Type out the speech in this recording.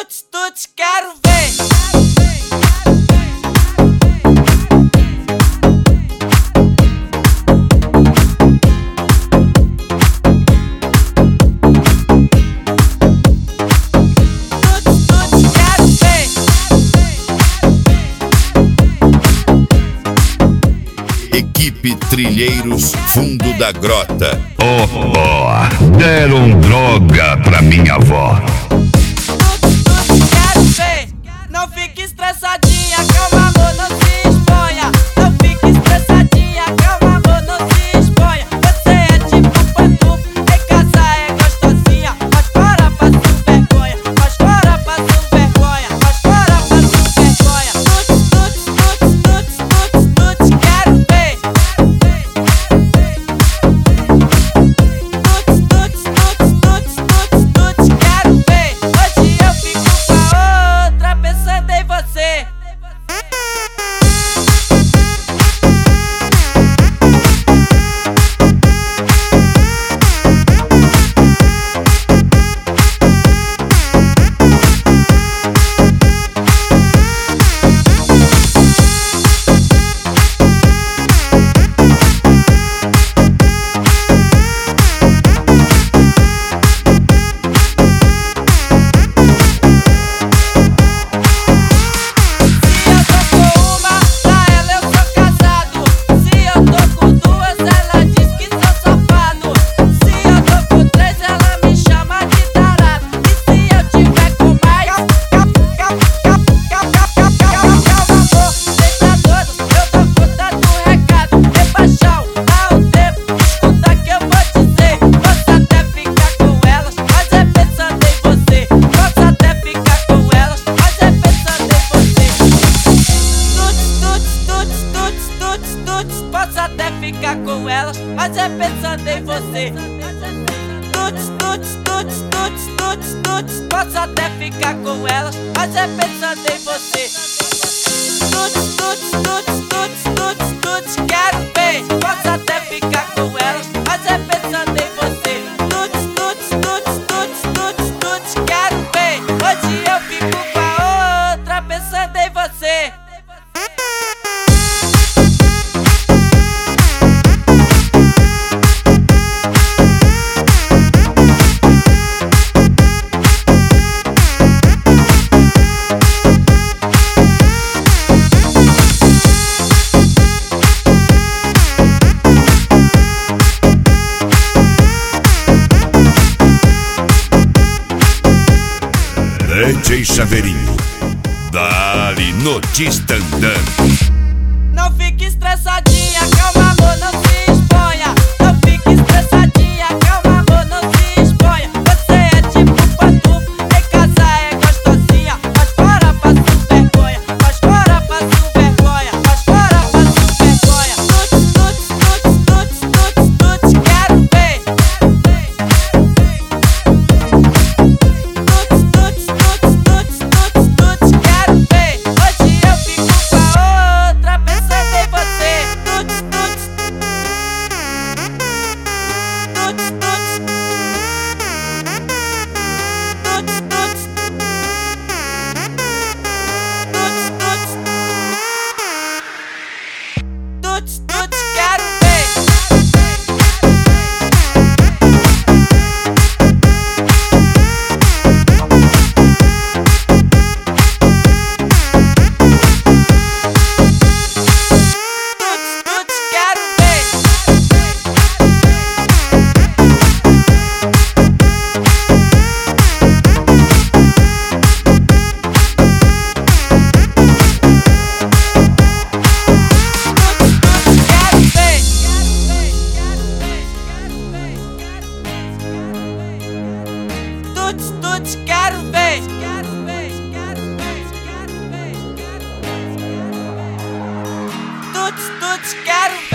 Tuts, tuts, quero ver. Tuts, tuts, quero ver. Equipe Trilheiros Fundo da Grota. Oh, deram droga pra minha avó. Quero ver. Não fique estressadinha, calma amor, não se exponha. Não fique estressadinha, calma amor, não se exponha. Você é tipo pantufo, em casa é gostosinha. Mas fora faço vergonha, mas fora faço vergonha, mas fora faço vergonha. Tuts, tuts, tuts, tuts, tuts, tuts, quero ver. Tuts, tuts, tuts, tuts, tuts, tuts, quero ver. Hoje eu fico com a outra pensando em você. Posso até ficar com elas, mas é pensando em você. Tuts, tuts, tuts, tuts, tuts, tuts. Posso até ficar com elas, mas é pensando em você. Tuts, tuts, tuts, tuts, tuts, tuts, quero ver. Posso até ficar com elas, mas é pensando em você. Tuts, tuts, tuts, tuts, tuts, tuts, quero ver. Hoje eu fico com a outra pensando em você. DJ Chaveirinho, dali no Distandã. Não fique estressadinha, calma amor, não se exponha. Não fique estressadinha, calma amor, não se exponha. Você é tipo pantufo, em casa é gostosinha. Mas fora faço vergonha, mas fora faço vergonha, mas fora faço vergonha. Tuts, tuts, tuts, tuts, tuts, tuts, quero ver. Tuts, tuts, tuts, tuts, tuts, tuts, quero ver. Hoje eu fico com a outra pensando em você. Tuts, tuts, tuts, tuts, tuts, tuts, tuts, tuts, tuts, quero ver. Tuts, tuts, quero ver. Tuts, tuts, quero ver. Tuts, tuts, quero ver.